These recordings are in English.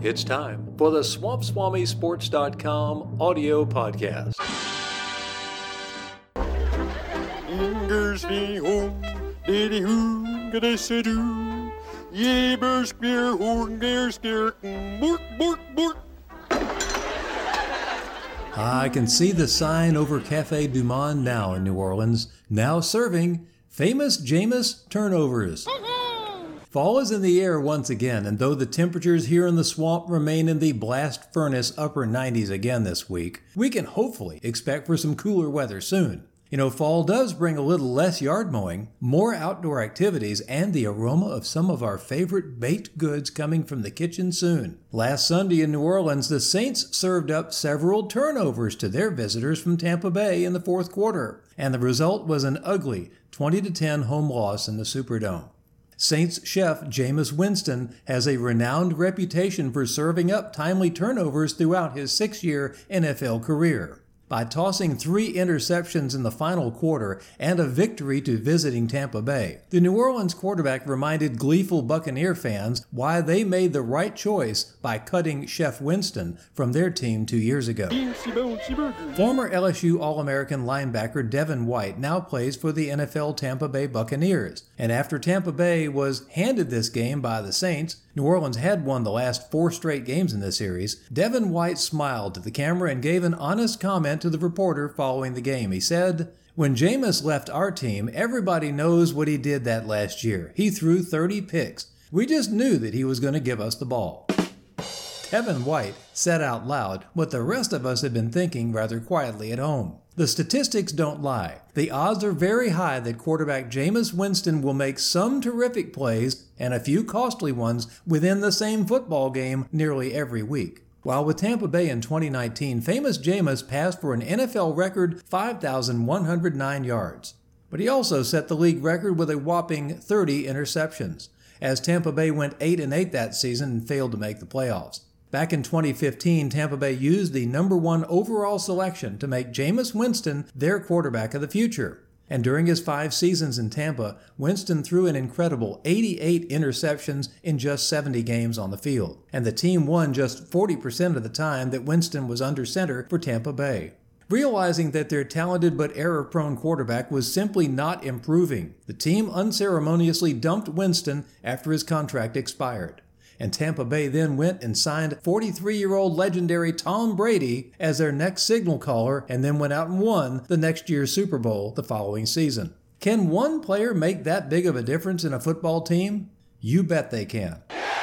It's time for the SwampSwamiSports.com audio podcast. Ingers me home, daddy hoon, gada do. Ye berskeer, hoon, berskeer, bork, bork, bork. I can see the sign over Cafe Du Monde now in New Orleans, now serving famous Jameis turnovers. Fall is in the air once again, and though the temperatures here in the swamp remain in the blast furnace upper 90s again this week, we can hopefully expect for some cooler weather soon. You know, fall does bring a little less yard mowing, more outdoor activities, and the aroma of some of our favorite baked goods coming from the kitchen soon. Last Sunday in New Orleans, the Saints served up several turnovers to their visitors from Tampa Bay in the fourth quarter, and the result was an ugly 20-10 home loss in the Superdome. Saints chef Jameis Winston has a renowned reputation for serving up timely turnovers throughout his 6-year NFL career. By tossing 3 interceptions in the final quarter and a victory to visiting Tampa Bay, the New Orleans quarterback reminded gleeful Buccaneer fans why they made the right choice by cutting Chef Winston from their team 2 years ago. Former LSU All-American linebacker Devin White now plays for the NFL Tampa Bay Buccaneers, and after Tampa Bay was handed this game by the Saints, New Orleans had won the last 4 straight games in this series. Devin White smiled to the camera and gave an honest comment to the reporter following the game. He said, "When Jameis left our team, everybody knows what he did that last year. He threw 30 picks. We just knew that he was going to give us the ball." Devin White said out loud what the rest of us had been thinking rather quietly at home. The statistics don't lie. The odds are very high that quarterback Jameis Winston will make some terrific plays and a few costly ones within the same football game nearly every week. While with Tampa Bay in 2019, famous Jameis passed for an NFL record 5,109 yards. But he also set the league record with a whopping 30 interceptions, as Tampa Bay went 8-8 that season and failed to make the playoffs. Back in 2015, Tampa Bay used the number 1 overall selection to make Jameis Winston their quarterback of the future. And during his 5 seasons in Tampa, Winston threw an incredible 88 interceptions in just 70 games on the field. And the team won just 40% of the time that Winston was under center for Tampa Bay. Realizing that their talented but error-prone quarterback was simply not improving, the team unceremoniously dumped Winston after his contract expired. And Tampa Bay then went and signed 43-year-old legendary Tom Brady as their next signal caller and then went out and won the next year's Super Bowl the following season. Can one player make that big of a difference in a football team? You bet they can.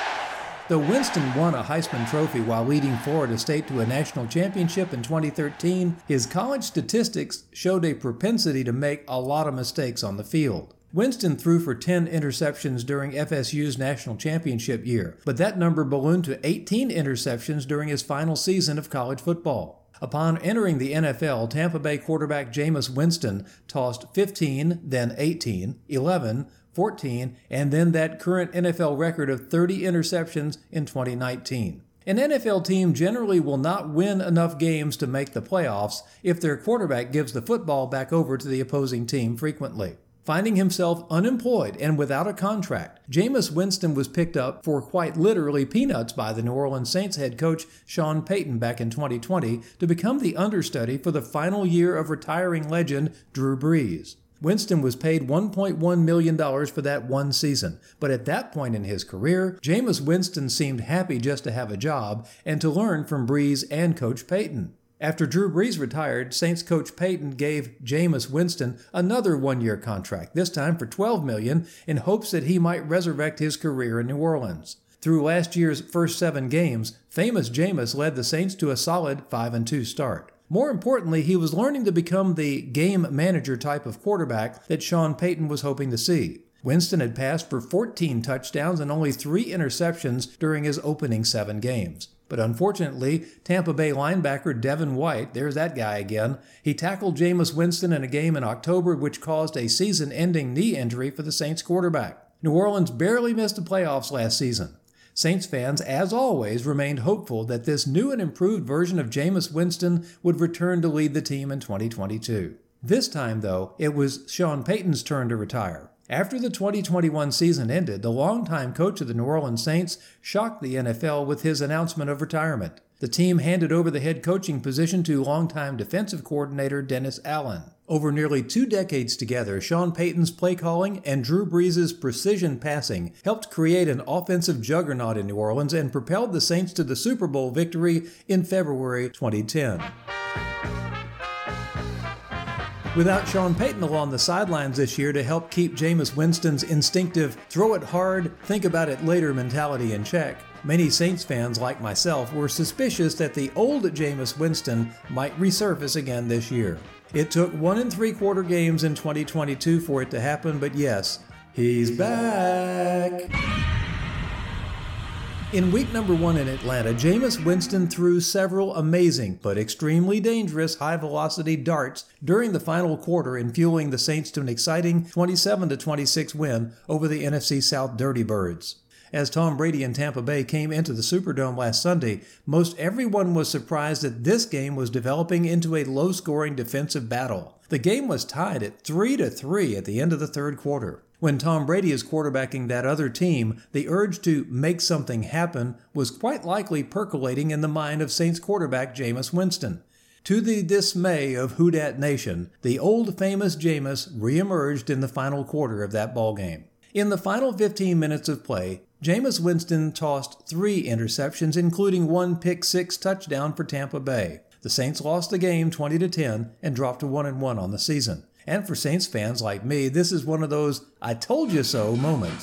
Though Winston won a Heisman Trophy while leading Florida State to a national championship in 2013, his college statistics showed a propensity to make a lot of mistakes on the field. Winston threw for 10 interceptions during FSU's national championship year, but that number ballooned to 18 interceptions during his final season of college football. Upon entering the NFL, Tampa Bay quarterback Jameis Winston tossed 15, then 18, 11, 14, and then that current NFL record of 30 interceptions in 2019. An NFL team generally will not win enough games to make the playoffs if their quarterback gives the football back over to the opposing team frequently. Finding himself unemployed and without a contract, Jameis Winston was picked up for quite literally peanuts by the New Orleans Saints head coach Sean Payton back in 2020 to become the understudy for the final year of retiring legend Drew Brees. Winston was paid $1.1 million for that one season, but at that point in his career, Jameis Winston seemed happy just to have a job and to learn from Brees and Coach Payton. After Drew Brees retired, Saints coach Payton gave Jameis Winston another 1-year contract, this time for $12 million, in hopes that he might resurrect his career in New Orleans. Through last year's first 7 games, famous Jameis led the Saints to a solid 5-2 start. More importantly, he was learning to become the game manager type of quarterback that Sean Payton was hoping to see. Winston had passed for 14 touchdowns and only 3 interceptions during his opening 7 games. But unfortunately, Tampa Bay linebacker Devin White, there's that guy again, he tackled Jameis Winston in a game in October which caused a season-ending knee injury for the Saints quarterback. New Orleans barely missed the playoffs last season. Saints fans, as always, remained hopeful that this new and improved version of Jameis Winston would return to lead the team in 2022. This time, though, it was Sean Payton's turn to retire. After the 2021 season ended, the longtime coach of the New Orleans Saints shocked the NFL with his announcement of retirement. The team handed over the head coaching position to longtime defensive coordinator Dennis Allen. Over nearly 2 decades together, Sean Payton's play calling and Drew Brees' precision passing helped create an offensive juggernaut in New Orleans and propelled the Saints to the Super Bowl victory in February 2010. Without Sean Payton along the sidelines this year to help keep Jameis Winston's instinctive, throw it hard, think about it later mentality in check, many Saints fans like myself were suspicious that the old Jameis Winston might resurface again this year. It took 1 3/4 games in 2022 for it to happen, but yes, he's back! In week number 1 in Atlanta, Jameis Winston threw several amazing but extremely dangerous high-velocity darts during the final quarter in fueling the Saints to an exciting 27-26 win over the NFC South Dirty Birds. As Tom Brady and Tampa Bay came into the Superdome last Sunday, most everyone was surprised that this game was developing into a low-scoring defensive battle. The game was tied at 3-3 at the end of the third quarter. When Tom Brady is quarterbacking that other team, the urge to make something happen was quite likely percolating in the mind of Saints quarterback Jameis Winston. To the dismay of Who Dat Nation, the old famous Jameis reemerged in the final quarter of that ballgame. In the final 15 minutes of play, Jameis Winston tossed 3 interceptions, including 1 pick-six touchdown for Tampa Bay. The Saints lost the game 20-10 and dropped to 1-1 on the season. And for Saints fans like me, this is one of those I told you so moments.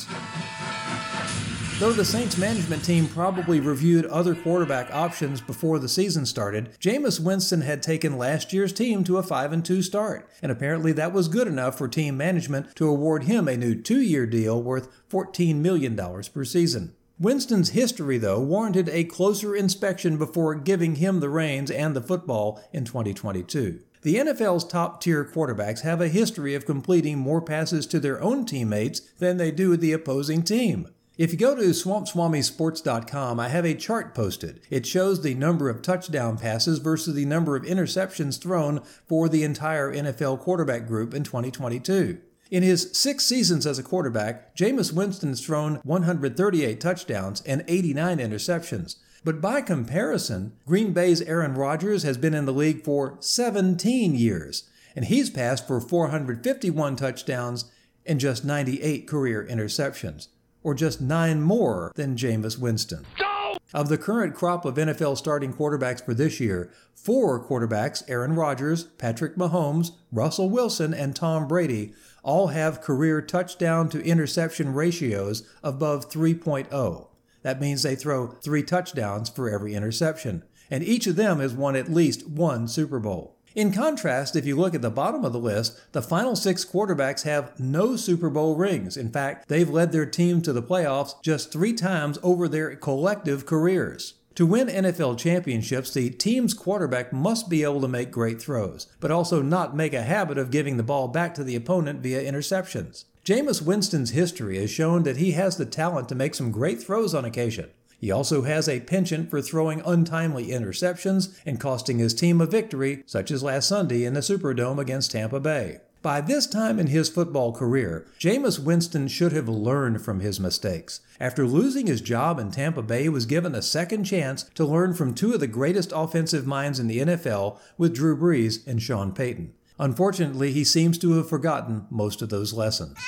Though the Saints management team probably reviewed other quarterback options before the season started, Jameis Winston had taken last year's team to a 5-2 start, and apparently that was good enough for team management to award him a new 2-year deal worth $14 million per season. Winston's history, though, warranted a closer inspection before giving him the reins and the football in 2022. The NFL's top-tier quarterbacks have a history of completing more passes to their own teammates than they do the opposing team. If you go to SwampSwamiSports.com, I have a chart posted. It shows the number of touchdown passes versus the number of interceptions thrown for the entire NFL quarterback group in 2022. In his 6 seasons as a quarterback, Jameis Winston has thrown 138 touchdowns and 89 interceptions. But by comparison, Green Bay's Aaron Rodgers has been in the league for 17 years, and he's passed for 451 touchdowns and just 98 career interceptions, or just 9 more than Jameis Winston. Go! Of the current crop of NFL starting quarterbacks for this year, 4 quarterbacks, Aaron Rodgers, Patrick Mahomes, Russell Wilson, and Tom Brady, all have career touchdown to interception ratios above 3.0. That means they throw 3 touchdowns for every interception, and each of them has won at least 1 Super Bowl. In contrast, if you look at the bottom of the list, the final 6 quarterbacks have no Super Bowl rings. In fact, they've led their team to the playoffs just 3 times over their collective careers. To win NFL championships, the team's quarterback must be able to make great throws, but also not make a habit of giving the ball back to the opponent via interceptions. Jameis Winston's history has shown that he has the talent to make some great throws on occasion. He also has a penchant for throwing untimely interceptions and costing his team a victory, such as last Sunday in the Superdome against Tampa Bay. By this time in his football career, Jameis Winston should have learned from his mistakes. After losing his job in Tampa Bay, he was given a second chance to learn from 2 of the greatest offensive minds in the NFL with Drew Brees and Sean Payton. Unfortunately, he seems to have forgotten most of those lessons.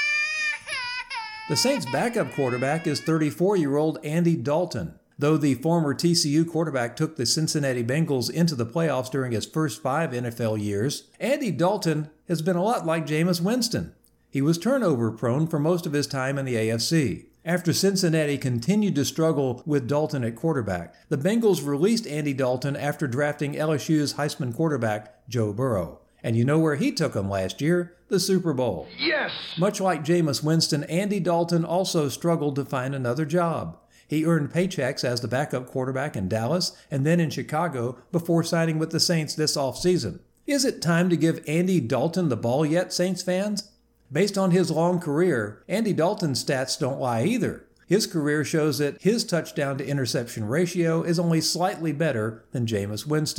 The Saints' backup quarterback is 34-year-old Andy Dalton. Though the former TCU quarterback took the Cincinnati Bengals into the playoffs during his first 5 NFL years, Andy Dalton has been a lot like Jameis Winston. He was turnover-prone for most of his time in the AFC. After Cincinnati continued to struggle with Dalton at quarterback, the Bengals released Andy Dalton after drafting LSU's Heisman quarterback Joe Burrow. And you know where he took them last year? The Super Bowl. Yes! Much like Jameis Winston, Andy Dalton also struggled to find another job. He earned paychecks as the backup quarterback in Dallas and then in Chicago before signing with the Saints this offseason. Is it time to give Andy Dalton the ball yet, Saints fans? Based on his long career, Andy Dalton's stats don't lie either. His career shows that his touchdown to interception ratio is only slightly better than Jameis Winston.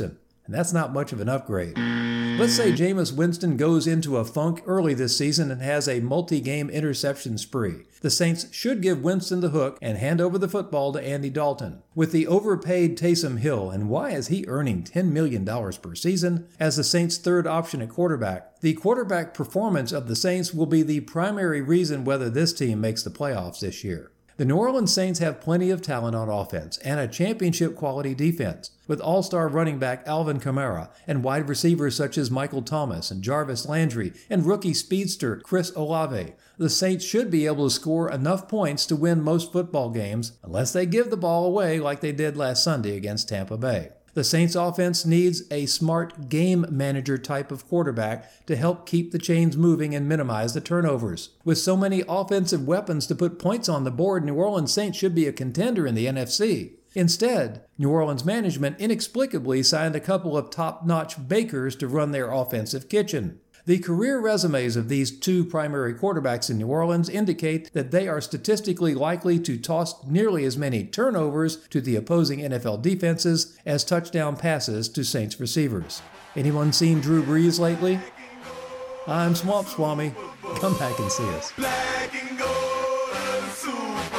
and that's not much of an upgrade. Let's say Jameis Winston goes into a funk early this season and has a multi-game interception spree. The Saints should give Winston the hook and hand over the football to Andy Dalton. With the overpaid Taysom Hill, and why is he earning $10 million per season, as the Saints' third option at quarterback, the quarterback performance of the Saints will be the primary reason whether this team makes the playoffs this year. The New Orleans Saints have plenty of talent on offense and a championship-quality defense, with all-star running back Alvin Kamara and wide receivers such as Michael Thomas and Jarvis Landry and rookie speedster Chris Olave. The Saints should be able to score enough points to win most football games, unless they give the ball away like they did last Sunday against Tampa Bay. The Saints offense needs a smart game manager type of quarterback to help keep the chains moving and minimize the turnovers. With so many offensive weapons to put points on the board, New Orleans Saints should be a contender in the NFC. Instead, New Orleans management inexplicably signed a couple of top-notch bakers to run their offensive kitchen. The career resumes of these two primary quarterbacks in New Orleans indicate that they are statistically likely to toss nearly as many turnovers to the opposing NFL defenses as touchdown passes to Saints receivers. Anyone seen Drew Brees lately? I'm Swamp Swami. Come back and see us. Black and gold,